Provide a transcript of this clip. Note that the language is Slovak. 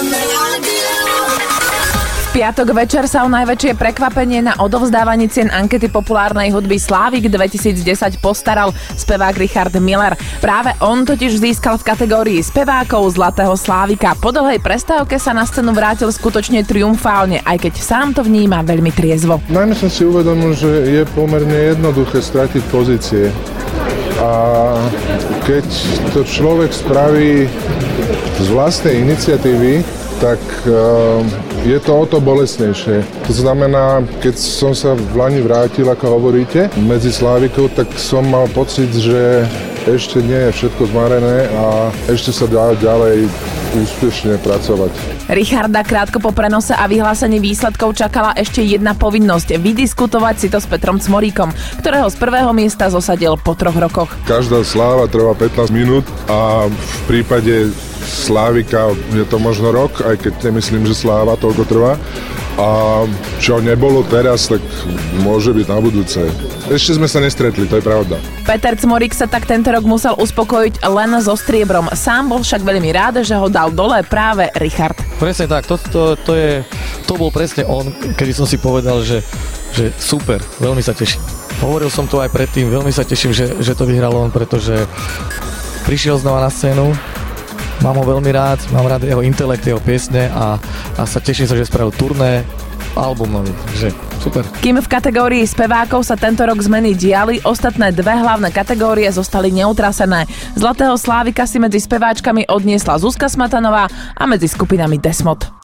Piatok večer sa o najväčšie prekvapenie na odovzdávaní cien ankety populárnej hudby Slávik 2010 postaral spevák Richard Miller. Práve on totiž získal v kategórii spevákov Zlatého Slávika. Po dlhej prestávke sa na scénu vrátil skutočne triumfálne, aj keď sám to vníma veľmi triezvo. Najmä som si uvedomil, že je pomerne jednoduché stratiť pozície. A keď to človek spraví z vlastnej iniciatívy, tak je to o to bolestnejšie. To znamená, keď som sa v Lani vrátil, ako hovoríte, medzi Slávikov, tak som mal pocit, že ešte nie je všetko zmarené a ešte sa dá ďalej úspešne pracovať. Richarda krátko po prenose a vyhlásení výsledkov čakala ešte jedna povinnosť – vydiskutovať si to s Petrom Cmoríkom, ktorého z prvého miesta zosadil po 3 rokoch. Každá sláva trvá 15 minút a v prípade Slávika je to možno rok, aj keď nemyslím, že sláva toľko trvá. A čo nebolo teraz, tak môže byť na budúce. Ešte sme sa nestretli, to je pravda. Peter Cmorík sa tak tento rok musel uspokojiť len so striebrom. Sám bol však veľmi rád, že ho dal dole práve Richard. Presne tak, to bol presne on, kedy som si povedal, že super, veľmi sa teším. Hovoril som to aj predtým, veľmi sa teším, že to vyhral on, pretože prišiel znova na scénu. Mám ho veľmi rád, mám rád jeho intelekt, jeho piesne a sa teším sa, že spravil turné, album nový, že super. Kým v kategórii spevákov sa tento rok zmeny diali, ostatné dve hlavné kategórie zostali neutrasené. Zlatého Slávika si medzi speváčkami odniesla Zuzka Smatanová a medzi skupinami Desmod.